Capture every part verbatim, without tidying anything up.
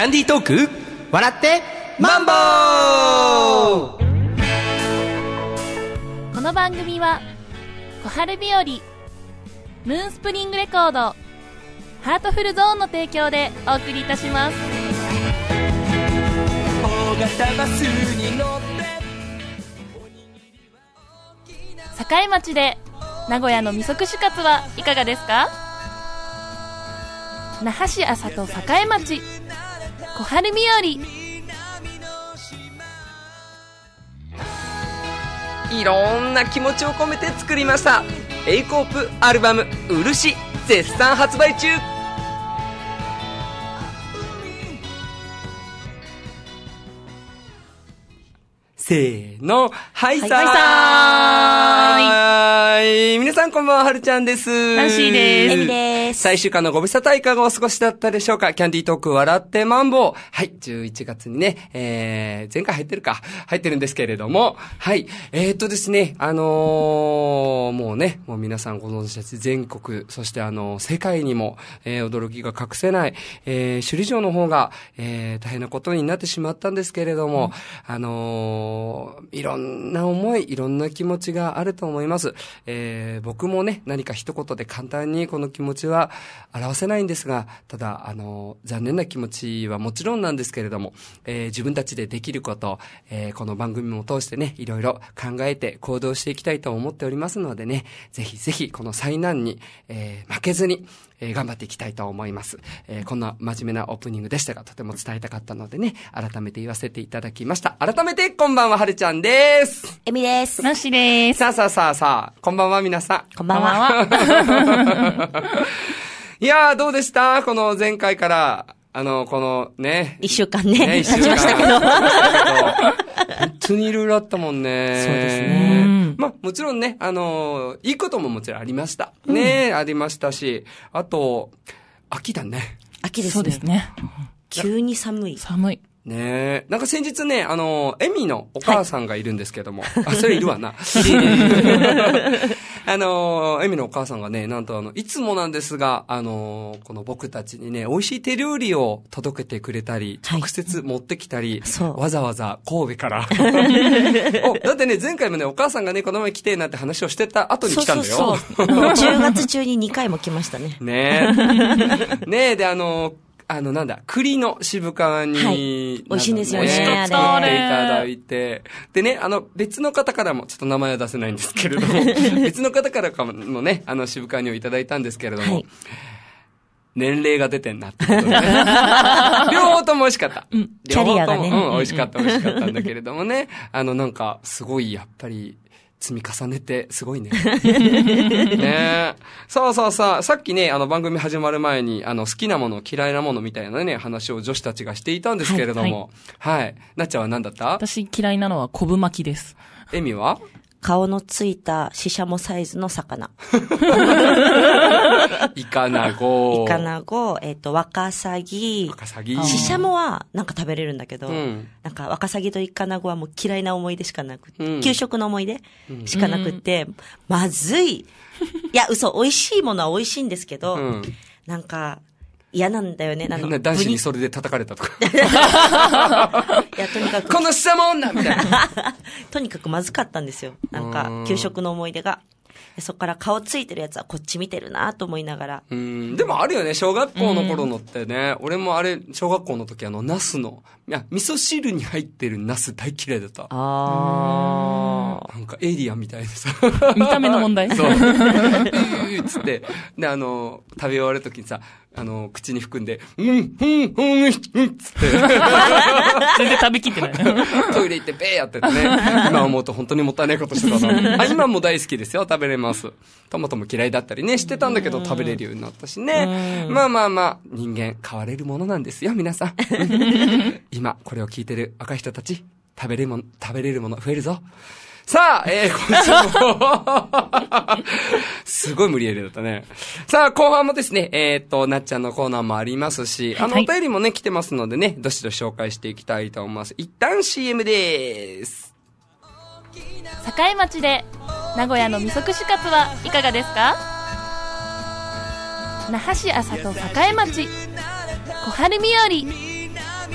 ャンディートーク笑ってマンボウ。 この番組は小春日和、ムーンスプリングレコード、ハートフルゾーンの提供でお送りいたします。 大型バスに乗って堺町で名古屋の味噌串カツはいかがですか？那覇市安里堺町小春日和。 いろんな気持ちを込めて作りました A コープアルバム漆、絶賛発売中。せーの、はいさーい、 はいはい、皆さんこんばんは、はるちゃんです。 ナンシーです。 エミです。 最終回のご無沙汰いかがお過ごしだったでしょうか。キャンディートーク笑ってマンボウ。はい、じゅういちがつにね、えー、前回入ってるか、入ってるんですけれども、はい、えーっとですね、あのー、もうね、もう皆さんご存知です。全国、そしてあの、世界にも、えー、驚きが隠せない、えー、首里城の方が、えー、大変なことになってしまったんですけれども、うん、あのー、いろんな思い、いろんな気持ちがあると思います。えー、僕もね、何か一言で簡単にこの気持ちは表せないんですが、ただ、あの、残念な気持ちはもちろんなんですけれども、えー、自分たちでできること、えー、この番組も通してね、いろいろ考えて行動していきたいと思っておりますのでね、ぜひぜひこの災難に、えー、負けずに、えー、頑張っていきたいと思います。えー、こんな真面目なオープニングでしたが、とても伝えたかったのでね、改めて言わせていただきました。改めて、こんばんは、はるちゃんです。 エミです。 ナンシーです。 さあさあさあさあ、こんばんは、皆さん。 こんばんは。 いやー、どうでしたこの前回から、あの、このね。 一週間ね。 ね、一週間。 経ちましたけど。 本当にいろいろあったもんね。 そうですね。 まあ、もちろんね、あの、いいことももちろんありました。うん、ね、ありましたし、あと、秋だね。 秋ですね。 そうですね。 急に寒い。 寒い。 ねえ。なんか先日ね、あの、エミのお母さんがいるんですけども。はい、あ、それいるわな。あの、エミのお母さんがね、なんとあの、いつもなんですが、あの、この僕たちにね、美味しい手料理を届けてくれたり、直接持ってきたり、はい、わざわざ神戸から。お、だってね、前回もね、お母さんがね、この前来てなんて話をしてた後に来たんだよ。 そうそうそう。じゅうがつ中ににかいも来ましたね。 ねえ。ねえ、で、あの、あの、なんだ、栗の渋皮煮、はい、 美味しいんですよね。 美味しかった。 作っていただいて。でね、あの、別の方からも、ちょっと名前は出せないんですけれども、別の方からもね、あの、渋皮煮をいただいたんですけれども、はい、年齢が出てんなってことでね。両方とも美味しかった。 うん、両方とも、キャリアがね。 うん、美味しかった、美味しかったんだけれどもね、あの、なんか、すごい、やっぱり、積み重ねて、すごいね。ねえ。そうそうそう。さっきね、あの番組始まる前に、あの好きなもの、嫌いなものみたいなね、話を女子たちがしていたんですけれども。はい。はい、なっちゃんは何だった？ 私嫌いなのは昆布巻きです。 エミは？ 顔のついたシシャモサイズの魚。 イカナゴ。 イカナゴ、えっ、ー、と、ワカサギ。 ワカサギ。 シシャモはなんか食べれるんだけど、 うん、 なんかワカサギとイカナゴはもう嫌いな思い出しかなくて、 うん、 給食の思い出しかなくて、うん、まずい。いや、嘘、美味しいものは美味しいんですけど、うん、なんか、嫌なんだよね。なんか男子にそれで叩かれたとか。 いや、とにかく。 このシシャモ女みたいな。 とにかくまずかったんですよ。なんか、給食の思い出が。そっから顔ついてるやつはこっち見てるなと思いながら。 うん。でもあるよね、小学校の頃のってね。俺もあれ、小学校の時あの、ナスの、いや、味噌汁に入ってるナス大嫌いだった。 あー。なんかエイリアンみたいでさ。 見た目の問題。 そう。うーつって。で、あの、食べ終わる時にさ、あの、口に含んで、うん、うん、うん、うん、つって。全然食べきってない。 トイレ行ってベーやっててね。今思うと本当にもったいないことしてたな。あ、今も大好きですよ。食べれます。トマトも嫌いだったりね、してたんだけど食べれるようになったしね。まあまあまあ、人間変われるものなんですよ、皆さん。今、これを聞いてる若い人たち、食べれるもの、食べれるもの増えるぞ。さあ、えー、今週も、すごい無理やりだったね。さあ、後半もですね、えー、っと、なっちゃんのコーナーもありますし、あの、お便りもね、来てますのでね、どしどし紹介していきたいと思います。一旦 シーエム でーす。 堺町で、名古屋の味噌串カツはいかがですか？那覇市安里堺町、小春日和。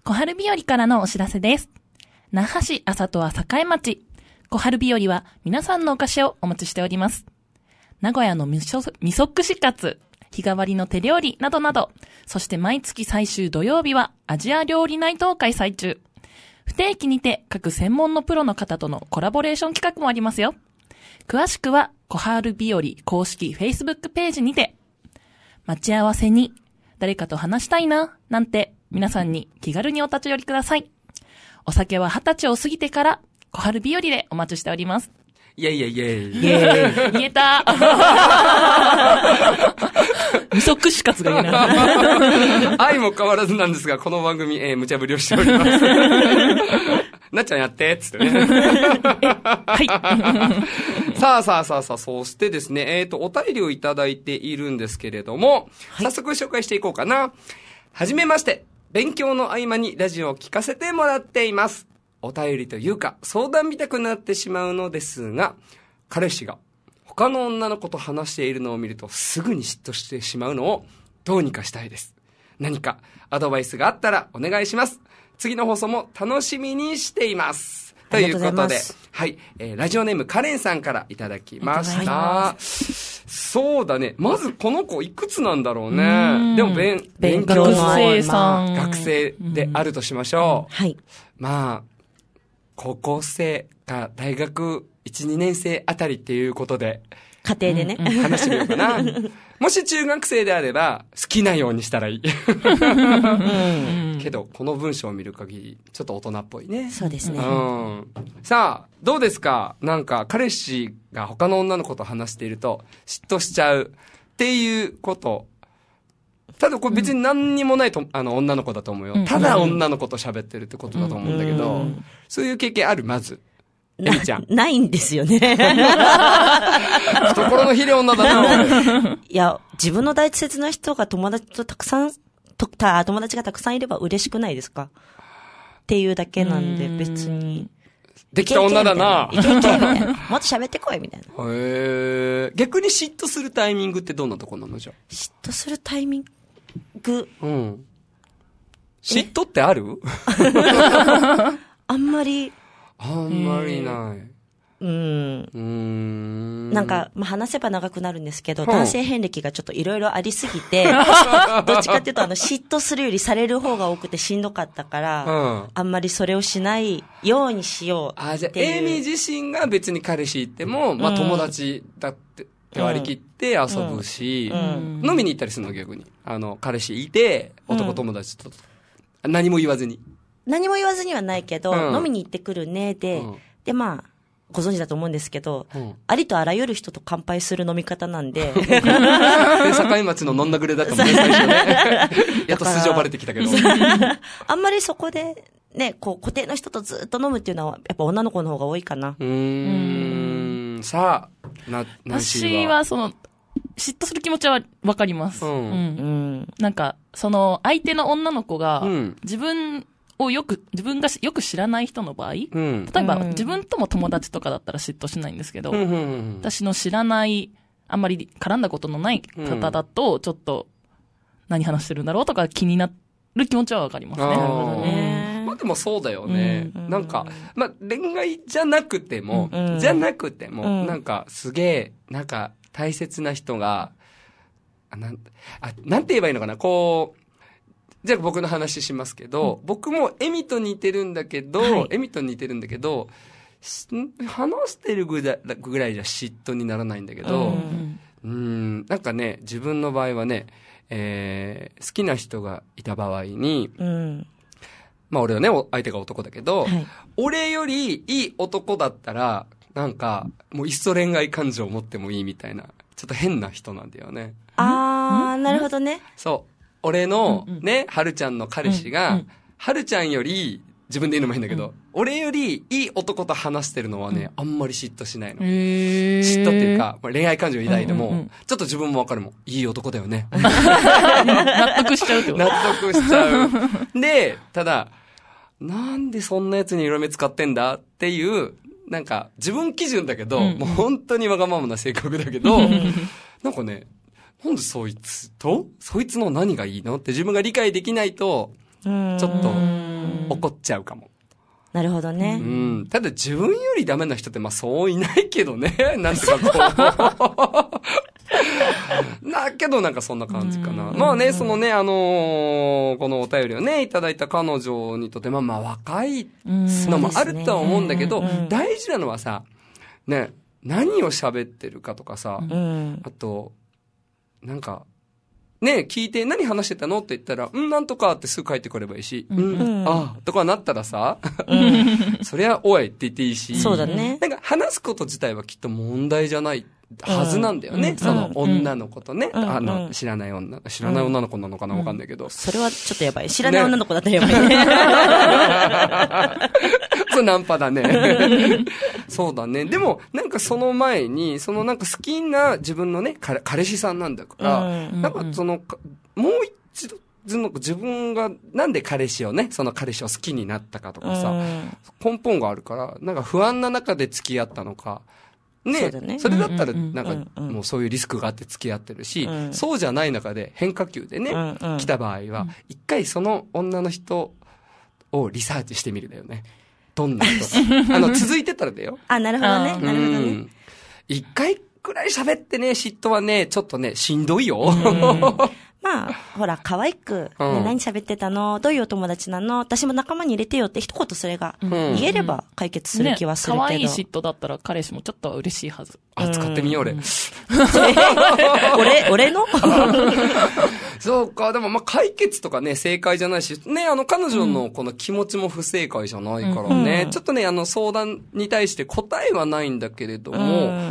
小春日和からのお知らせです。那覇市浅戸は栄町。小春日和は皆さんのお菓子をお持ちしております。名古屋の味噌、味噌串カツ、日替わりの手料理などなど、そして毎月最終土曜日はアジア料理ナイトを開催中。不定期にて各専門のプロの方とのコラボレーション企画もありますよ。詳しくは小春日和公式 Facebook ページにて。待ち合わせに誰かと話したいななんて皆さんに気軽にお立ち寄りください。お酒は二十歳を過ぎてから小春日和でお待ちしております。 いやいやいやいや。 イエーイ。言えた。味噌串カツが言えない。 愛も変わらずなんですが、この番組、えー、無茶ぶりをしております。なっちゃんやって、つってね。 はい。 さあさあさあさあ、そしてですね、えっと、お便りをいただいているんですけれども、はい、早速紹介していこうかな。はじめまして。勉強の合間にラジオを聞かせてもらっています。お便りというか、相談見たくなってしまうのですが、彼氏が他の女の子と話しているのを見るとすぐに嫉妬してしまうのをどうにかしたいです。何かアドバイスがあったらお願いします。次の放送も楽しみにしています。ということで、はい、えー、ラジオネームカレンさんからいただきました。そうだね。まずこの子いくつなんだろうね。でも勉勉強の学生さん、 学生であるとしましょう。 はい。 まあ高校生か大学いち、にねん生あたりっていうことで家庭でね、 うん、話してみようかな。もし中学生であれば好きなようにしたらいい。けどこの文章を見る限りちょっと大人っぽいね。 そうですね。 うん、さあどうですか。なんか彼氏が他の女の子と話していると嫉妬しちゃうっていうこと。ただこれ別に何にもないと、うん、あの女の子だと思うよ、うん、ただ女の子と喋ってるってことだと思うんだけど、うん、そういう経験ある。まずエミちゃんな、ないんですよね。 懐の広い女だな。 いや、自分の大切な人が友達とたくさんとた友達がたくさんいれば嬉しくないですかっていうだけなんで、別にできた女だな。 いけいけみたいな。もっと喋ってこいみたいな。 へえ。逆に嫉妬するタイミングってどんなとこなのじゃ。 嫉妬するタイミング。 うん。嫉妬ってある？ あんまり。 あんまりない。 うん。 うーん。 なんか、まあ、話せば長くなるんですけど、男性遍歴がちょっといろいろありすぎて、どっちかっていうと、あの、嫉妬するよりされる方が多くてしんどかったから、うん、あんまりそれをしないようにしようっていう。 あ、じゃあ、エイミー自身が別に彼氏行っても、まあ、友達だってって割り切って遊ぶし、うんうん、飲みに行ったりするの逆に。あの、彼氏いて、男友達と、うん、何も言わずに。 何も言わずにはないけど、うん、飲みに行ってくるね、で、うん、で、まあ、ご存知だと思うんですけど、うん、ありとあらゆる人と乾杯する飲み方なんで。 境町の飲んだくれだったもんね、最初ね。やっと素性バレてきたけど。 あんまりそこで、ね、こう、固定の人とずっと飲むっていうのは、やっぱ女の子の方が多いかな。 うーん。さあ、な、 私は、その、嫉妬する気持ちはわかります。うん。うん、なんか、その、相手の女の子が、自分、をよく、自分がよく知らない人の場合、うん、例えば、うん、自分とも友達とかだったら嫉妬しないんですけど、うんうんうん、私の知らない、あんまり絡んだことのない方だと、ちょっと、何話してるんだろうとか気になる気持ちはわかりますね。なるほどね。まあでもそうだよね。うん、なんか、まあ恋愛じゃなくても、うん、じゃなくても、うん、なんかすげえ、なんか大切な人が、あ、なん、あ、なんて言えばいいのかな、こう、じゃあ僕の話しますけど、うん、僕もエミと似てるんだけど、はい、エミと似てるんだけど、話してるぐらい、ぐらいじゃ嫉妬にならないんだけど、うん、うーん、なんかね、自分の場合はね、えー、好きな人がいた場合に、うん、まあ俺はね、相手が男だけど、はい、俺よりいい男だったら、なんか、もういっそ恋愛感情を持ってもいいみたいな、ちょっと変な人なんだよね。 あー、なるほどね。 そう。俺のね、はるちゃんの彼氏が、はるちゃんより、自分で言うのも変だけど、俺よりいい男と話してるのはね、あんまり嫉妬しないの。嫉妬っていうか、恋愛感情抱いても、ちょっと自分もわかるもん。いい男だよね。 納得しちゃうってこと？ 納得しちゃう。で、ただ、なんでそんなやつに色目使ってんだっていう、なんか、自分基準だけど、もう本当にわがままな性格だけど、なんかね、なんでそいつとそいつの何がいいのって自分が理解できないと、 ちょっと怒っちゃうかも。 なるほどね。 うん。ただ自分よりダメな人ってまあそういないけどね。なんていうかこう。だけどなんかそんな感じかな。まあね、そのね、あのー、このお便りをね、いただいた彼女にとってまあまあ若いのもあるとは思うんだけど、大事なのはさ、ね、何を喋ってるかとかさ、うん、あと、なんか、ね、聞いて何話してたのって言ったら、うん、なんとかってすぐ帰ってくればいいし、うん、うん、ああ、とかなったらさ、うん、そりゃ、おいって言っていいし、 そうだね。 なんか話すこと自体はきっと問題じゃないはずなんだよね。うん、その女の子とね、うん、あの、知らない女、知らない女の子なのかなわかんないけど、うん。 それはちょっとやばい。知らない女の子だったらやばいね。 ねそう、ナンパだね。そうだね。でも、なんかその前に、そのなんか好きな自分のね、彼、彼氏さんなんだから、うん、なんかその、もう一度、自分がなんで彼氏をね、その彼氏を好きになったかとかさ、うん、根本があるから、なんか不安な中で付き合ったのか、ね、そうだね。それだったら、なんか、もうそういうリスクがあって付き合ってるし、うん、そうじゃない中で変化球でね、うんうん、来た場合は、一回その女の人をリサーチしてみるだよね。どんな人か。あの、続いてたらだよ。 あ、なるほどね。なるほどね。 一回くらい喋ってね、嫉妬はね、ちょっとね、しんどいよ。 まあ、ほら、可愛く、ね、うん、何喋ってたの、どういうお友達なの、私も仲間に入れてよって一言それが言えれば解決する気はするけど。 可愛い嫉妬だったら彼氏もちょっと嬉しいはず。 あ、使ってみよう、俺。 俺、俺のそうか、でもまあ解決とかね、正解じゃないし、ね、あの彼女のこの気持ちも不正解じゃないからね、うん、ちょっとね、あの相談に対して答えはないんだけれども、うん、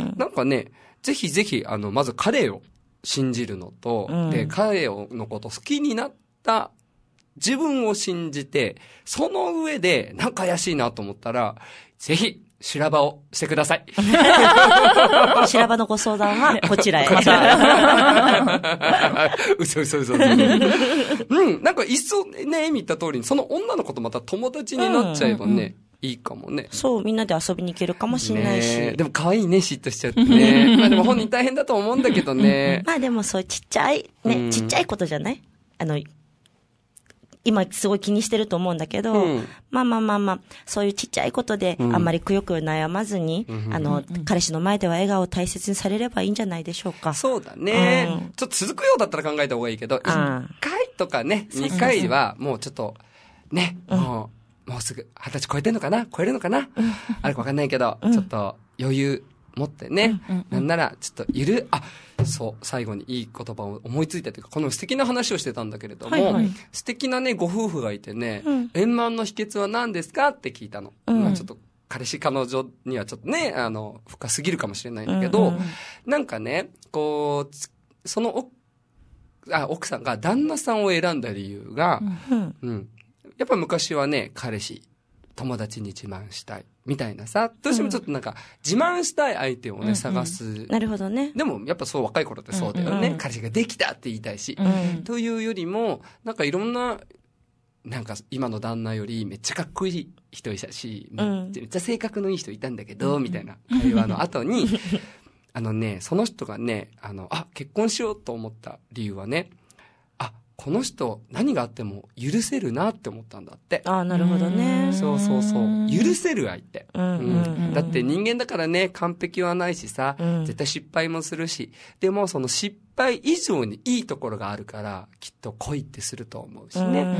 なんかね、ぜひぜひ、あの、まず彼を信じるのと、うん、で、彼をのこと好きになった自分を信じて、その上でなんか怪しいなと思ったら、ぜひ、修羅場をしてください。 修羅場のご相談はこちらへ。 こちらへ。嘘嘘嘘嘘。うん、なんかいっそね、エミ言った通りに、その女の子とまた友達になっちゃえばね、うんうんうん、いいかもね。 そう、みんなで遊びに行けるかもしれないし。 ね、でも可愛いね、嫉妬しちゃってね。まあでも本人大変だと思うんだけどね。 まあでもそうちっちゃい、ね、うん、ちっちゃいことじゃない？あの、今すごい気にしてると思うんだけど、うん、まあまあまあまあ、そういうちっちゃいことで、あんまりくよくよ悩まずに、うん、あの、うん、彼氏の前では笑顔を大切にされればいいんじゃないでしょうか。 そうだね。うん、ちょっと続くようだったら考えた方がいいけど、いっかいとかね、にかいはもうちょっと、ね、うん、もう、もうすぐ二十歳超えてんのかな超えるのかな、うん、あるかわかんないけど、うん、ちょっと余裕持ってね、うんうんうん、なんならちょっといる、あ、そう、最後にいい言葉を思いついたというか、この素敵な話をしてたんだけれども、はいはい、素敵なね、ご夫婦がいてね、うん、円満の秘訣は何ですかって聞いたの。うん、まあちょっと、彼氏彼女にはちょっとね、あの、深すぎるかもしれないんだけど、うんうん、なんかね、こう、そのお、あ、奥さんが旦那さんを選んだ理由が、うん、うん、やっぱ昔はね、彼氏、友達に自慢したい。みたいなさ、どうしてもちょっとなんか、自慢したい相手をね、うんうん、探す。 なるほどね。 でも、やっぱそう若い頃ってそうだよね。うんうん、彼氏ができたって言いたいし。うん、というよりも、なんかいろんな、なんか今の旦那よりめっちゃかっこいい人いたし、めっちゃ、めっちゃ性格のいい人いたんだけど、うん、みたいな会話の後に、あのね、その人がね、あの、あ、結婚しようと思った理由はね、この人何があっても許せるなって思ったんだって。 ああ、なるほどね。 そうそうそう。許せる相手。うんうんうん、だって人間だからね、完璧はないしさ、うん、絶対失敗もするし、でもその失敗以上にいいところがあるから、きっと恋ってすると思うしね。うん、うん。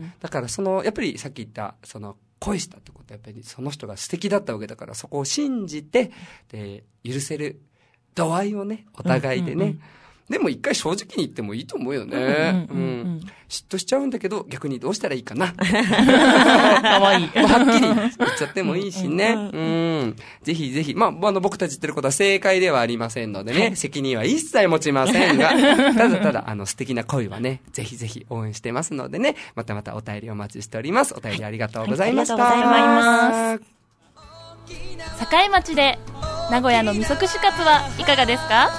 だからその、やっぱりさっき言った、その、恋したってことはやっぱりその人が素敵だったわけだから、そこを信じて、で、許せる度合いをね、お互いでね、うんうんうん、でも一回正直に言ってもいいと思うよね。うんうんうんうん。嫉妬しちゃうんだけど、逆にどうしたらいいかな。 かわいい。 はっきり言っちゃってもいいしね。うん、うん。ぜひぜひ。まあ、あの、僕たち言ってることは正解ではありませんのでね、はい、責任は一切持ちませんが、ただただ、あの、素敵な恋はね、ぜひぜひ応援してますのでね、またまたお便りお待ちしております。お便りありがとうございました。 はい、ありがとうございます。境町で、名古屋の味噌串カツはいかがですか？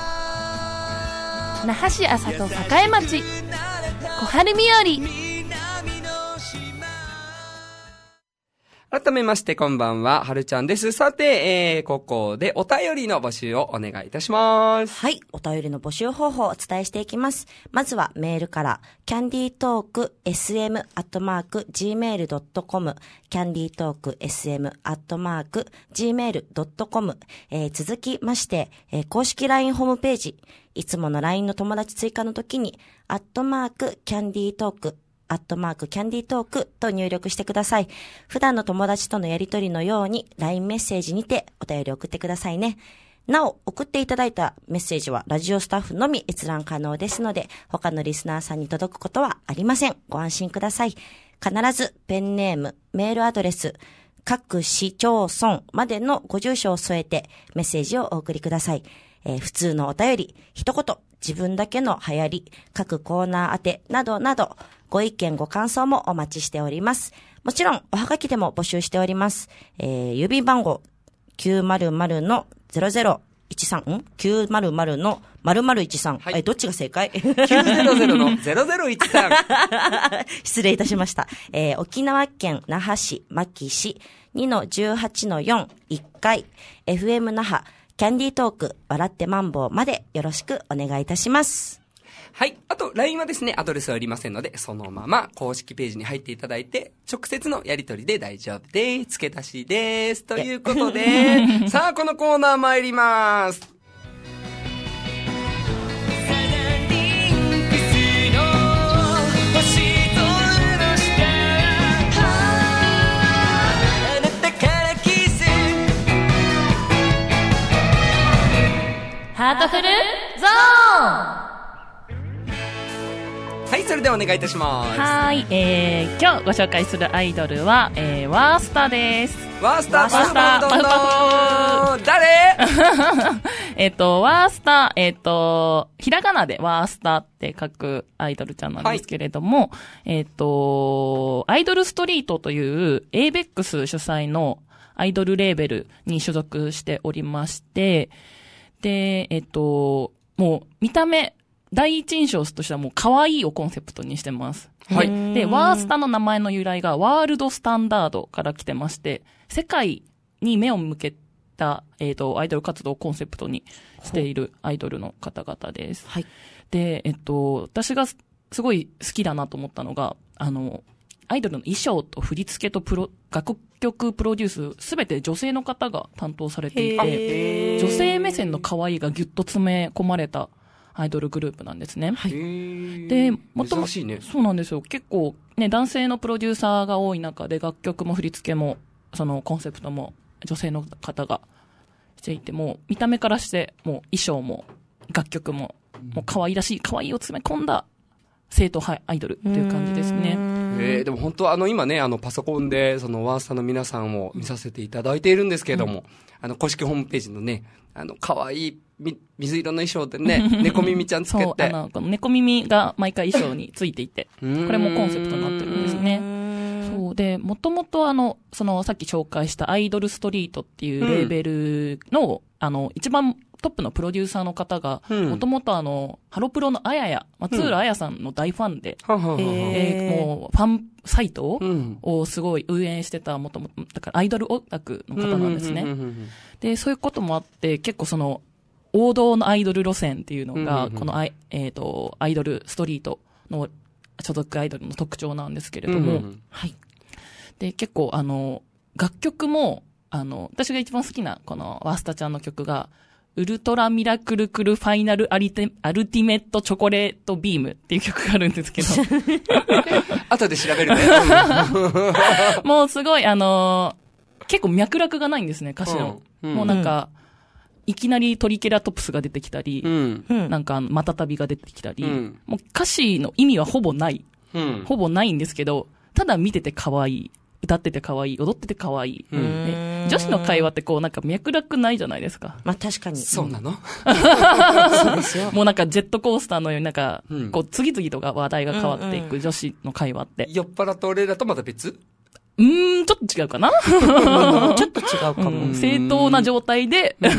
那覇市安里栄町小春日和。 改めましてこんばんは、はるちゃんです。さて、えー、ここでお便りの募集をお願いいたします。 はい、お便りの募集方法をお伝えしていきます。まずはメールから、キャンディートークエスエム アットマーク ジーメール ドットコム、キャンディートーク エスエム アットマーク ジーメール ドットコム、えー、続きまして、えー、公式 ライン ホームページ、いつもの ライン の友達追加の時に、アットマークキャンディートーク、アットマークキャンディートークと入力してください。普段の友達とのやりとりのように ライン メッセージにてお便り送ってくださいね。なお、送っていただいたメッセージはラジオスタッフのみ閲覧可能ですので、他のリスナーさんに届くことはありません。ご安心ください。必ずペンネーム、メールアドレス、各市町村までのご住所を添えてメッセージをお送りください。えー、普通のお便り、一言、自分だけの流行り、各コーナー宛てなどなど、ご意見ご感想もお待ちしております。もちろん、おはがきでも募集しております。えー、郵便番号きゅうまるまるのゼロゼロいちさん、ん ?きゅうまるまるのまるまるいちさん。はい、え、どっちが正解 ?きゅうぜろぜろ のゼロゼロいちさん。失礼いたしました。えー、沖縄県那覇市牧市 にのじゅうはちのよん、いっかい、エフエム 那覇、キャンディートーク、笑ってマンボウまでよろしくお願いいたします。 はい。あと、ライン はですね、アドレスはありませんので、そのまま公式ページに入っていただいて、直接のやり取りで大丈夫です。付け足しです。ということで、さあ、このコーナー参ります。 ハートフルゾーン。 はい、それではお願いいたします。 はい、えー、今日ご紹介するアイドルは、えー、ワースタです。 ワースタ、ワースタ、どんどん誰えっと、ワースタ、えっと、ひらがなでワースタって書くアイドルちゃんなんですけれども、はい、えっと、アイドルストリートという エイベックス 主催のアイドルレーベルに所属しておりまして、で、えっと、もう見た目、第一印象としてはもう可愛いをコンセプトにしてます。はい。で、ワースタの名前の由来がワールドスタンダードから来てまして、世界に目を向けた、えっと、アイドル活動をコンセプトにしているアイドルの方々です。はい。で、えっと、私がすごい好きだなと思ったのが、あの、アイドルの衣装と振り付けとプロ、楽曲プロデュースすべて女性の方が担当されていて、女性目線の可愛いがギュッと詰め込まれたアイドルグループなんですね。はい。で、もともと、ね、そうなんですよ。結構ね、男性のプロデューサーが多い中で楽曲も振り付けも、そのコンセプトも女性の方がしていて、も見た目からして、もう衣装も楽曲も、もう可愛らしい可愛いを詰め込んだ正統派アイドルっていう感じですね。 えー、でも本当あの今ね、あのパソコンでそのワースタの皆さんを見させていただいているんですけれども、うん、あの公式ホームページのね、あの可愛いみ水色の衣装でね、猫耳ちゃんつけて。そう、あの、この猫耳が毎回衣装についていて、これもコンセプトになってるんですね。そうで、もともとあの、そのさっき紹介したアイドルストリートっていうレーベルの、うん、あの、一番トップのプロデューサーの方が、もともとあの、ハロプロのあやや、松浦あやさんの大ファンで、うん、えー、もうファンサイトをすごい運営してた、もともと、だからアイドルオタクの方なんですね。で、そういうこともあって、結構その、王道のアイドル路線っていうのが、このアイ、えっと、アイドルストリートの所属アイドルの特徴なんですけれども、はい。で、結構あの、楽曲も、あの、私が一番好きなこのワースタちゃんの曲が、ウルトラミラクルクルファイナルアリテアルティメットチョコレートビームっていう曲があるんですけど。 後で調べるね。 もうすごいあのー、結構脈絡がないんですね、歌詞の。うんうん、もうなんか、いきなりトリケラトプスが出てきたり、うん、なんかマタタビが出てきたり、うん、もう歌詞の意味はほぼない、うん。ほぼないんですけど、ただ見てて可愛い。歌ってて可愛い、踊ってて可愛い。ね、女子の会話ってこうなんか脈絡ないじゃないですか。 まあ確かに。 そうなの？ そうですよ。もうなんかジェットコースターのようになんか、うん、こう次々とが話題が変わっていく女子の会話って。 酔っ払った俺らとまた別？ うーん、ちょっと違うかなちょっと違うかも。 うん、正当な状態で、うん、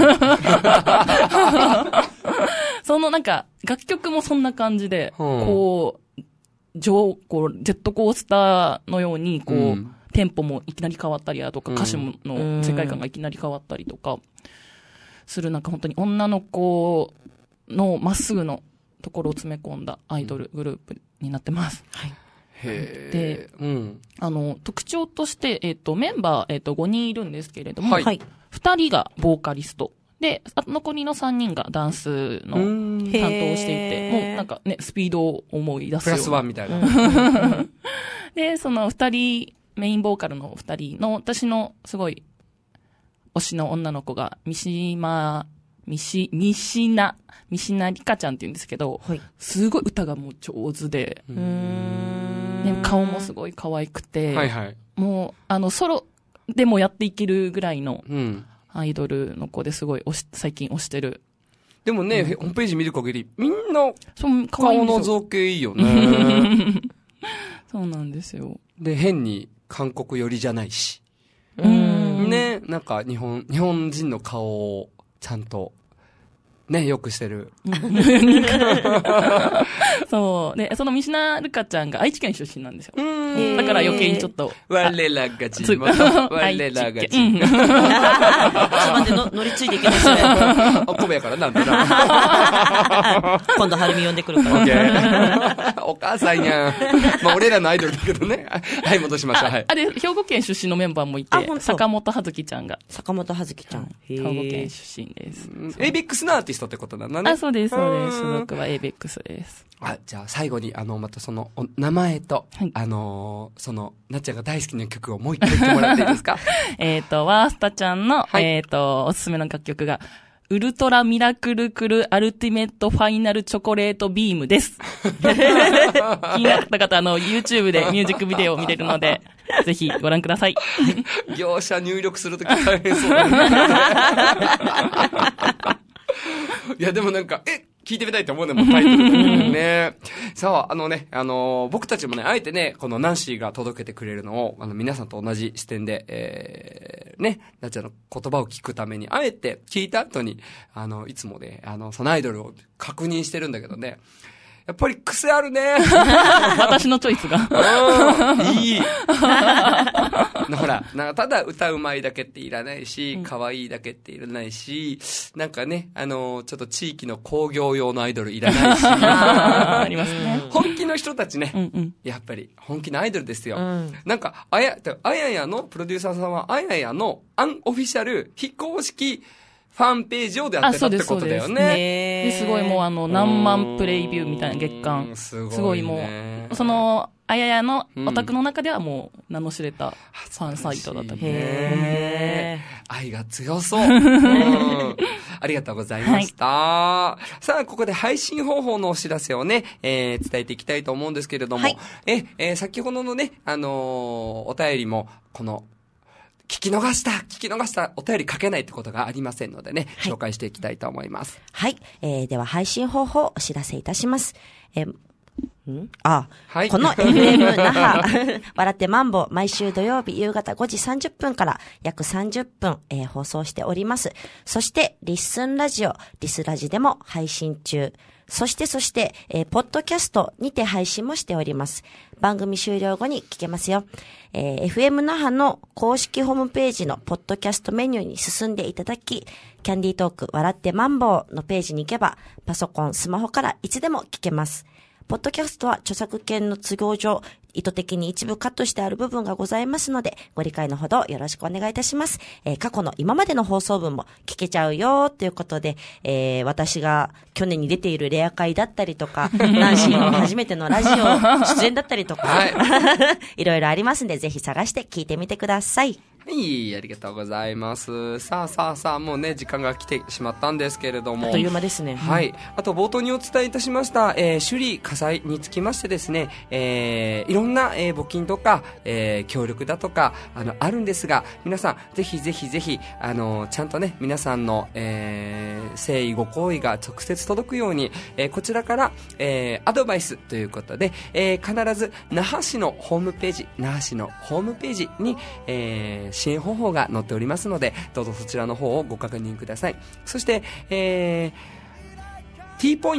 そのなんか楽曲もそんな感じで、こう、上、こう、ジェットコースターのように、こう、うん、 テンポもいきなり変わったりだとか、歌詞の世界観がいきなり変わったりとかする、なんか本当に女の子のまっすぐのところを詰め込んだアイドルグループになってます。 はい。へで、 うん、 あの、特徴として、えっと、メンバー、えっと、ごにんいるんですけれども、 はい、 ふたりがボーカリスト。で、残りのさんにんがダンスの担当していて、もうなんかね、スピードを思い出すような。プラスワンみたいな。で、そのふたり、メインボーカルのふたりの、私のすごい、推しの女の子が、三島、みし、みしな、みしなりかちゃんって言うんですけど、はい、すごい歌がもう上手で、うーん、ね、顔もすごい可愛くて、はいはい、もう、あの、ソロでもやっていけるぐらいのアイドルの子ですごい推し、最近推してる。 でもね、うん、ホームページ見る限り、みんな、顔の造形いいよね。 そうなんですよ。 で、変に韓国寄りじゃないし。うん。ね、なんか日本、日本人の顔をちゃんと、ね、よくしてる。 そう。で、そのミシナルカちゃんが愛知県出身なんですよ。だから余計にちょっと。 我らが地元。我らが地元。ちょっと待って、の乗り継いでいけないですね。 お米やからなんだな。 今度、はるみ呼んでくるから。 お母さんやん。まあ、俺らのアイドルだけどね。はい、戻しましょう。はい。 あれ、兵庫県出身のメンバーもいて、坂本葉月ちゃんが。 坂本葉月ちゃん。 兵庫県出身です。 エイベックスのアーティストってことなんだね。 あ、そうです、そうです。所属はエイベックスです。 あ、じゃあ最後に、あの、またその、名前と、はい、あのー、その、なっちゃんが大好きな曲をもう一回言ってもらっていいですか？ えっと、ワースタちゃんの、はい、えっと、おすすめの楽曲が、ウルトラミラクルクルアルティメットファイナルチョコレートビームです。気になった方、あの、YouTube でミュージックビデオを見れるので、ぜひご覧ください。 業者入力するとき大変そうだね。いや、でもなんか、え聞いてみたいと思うね、もうタイトルだけどね。さあ、あのね、あのー、僕たちもね、あえてね、このナンシーが届けてくれるのを、あの、皆さんと同じ視点で、えー、ね、なっちゃんの言葉を聞くために、あえて聞いた後に、あの、いつもね、あの、そのアイドルを確認してるんだけどね、やっぱり癖あるね。 私のチョイスが。 うん、いい。ほら、なんかただ歌うまいだけっていらないし、可愛いだけっていらないし、なんかね、あのー、ちょっと地域の工業用のアイドルいらないし。 ありますね。 本気の人たちね、うんうん、やっぱり本気のアイドルですよ。うん、なんか、あや、あややのプロデューサーさんは、あややのアンオフィシャル非公式ファンページをでやってたってことだよね。 ですごいもうあの何万プレイビューみたいな月間。すごい、ね、すごいもう、その、あややのオタクの中ではもう名の知れたファンサイトだったみたいですね。 愛が強そう。うん、ありがとうございました。はい、さあ、ここで配信方法のお知らせをね、えー、伝えていきたいと思うんですけれども、はい、え、えー、先ほどのね、あのー、お便りも、この、聞き逃した、聞き逃したお便り書けないってことがありませんのでね、はい、紹介していきたいと思います。 はい。えー、では配信方法をお知らせいたします。えーんあ、はい、この エフエム 那覇笑ってマンボ毎週土曜日夕方ごじさんじゅっぷんから約さんじゅっぷん、えー、放送しております。そしてリッスンラジオ、リスラジでも配信中。そしてそして、えー、ポッドキャストにて配信もしております。番組終了後に聞けますよ。えー、エフエム 那覇の公式ホームページのポッドキャストメニューに進んでいただき、キャンディートーク笑ってマンボウのページに行けば、パソコン、スマホからいつでも聞けます。ポッドキャストは著作権の都合上、意図的に一部カットしてある部分がございますので、ご理解のほどよろしくお願いいたします。えー、過去の今までの放送分も聞けちゃうよということで、えー、私が去年に出ているレア会だったりとか、ナンシーの初めてのラジオ出演だったりとか、はい、いろいろありますんで、ぜひ探して聞いてみてください。 はい、ありがとうございます。さあさあさあ、もうね、時間が来てしまったんですけれども。 あっという間ですね。 はい。あと、冒頭にお伝えいたしました、えー、首里火災につきましてですね、えー、いろんな、えー、募金とか、えー、協力だとか、あの、あるんですが、皆さん、ぜひぜひぜひ、あの、ちゃんとね、皆さんの、えー、誠意ご好意が直接届くように、えー、こちらから、えー、アドバイスということで、えー、必ず、那覇市のホームページ、那覇市のホームページに、えー、支援方法が載っておりますので、どうぞそちらの方をご確認ください。そして、えー、T ポイント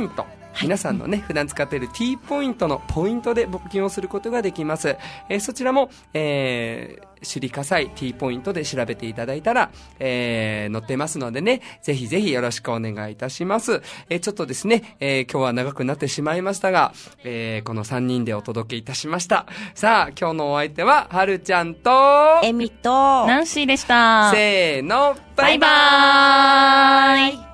皆さんのね、普段使っている T ポイントのポイントで募金をすることができます。えー、そちらも、えー、首里火災 T ポイントで調べていただいたら、えー、載ってますのでね、ぜひぜひよろしくお願いいたします。えー、ちょっとですね、えー、今日は長くなってしまいましたが、えー、このさんにんでお届けいたしました。さあ、今日のお相手は、はるちゃんと、 えみと、 ナンシーでした。 せーの、バイバーイ。 バイバーイ。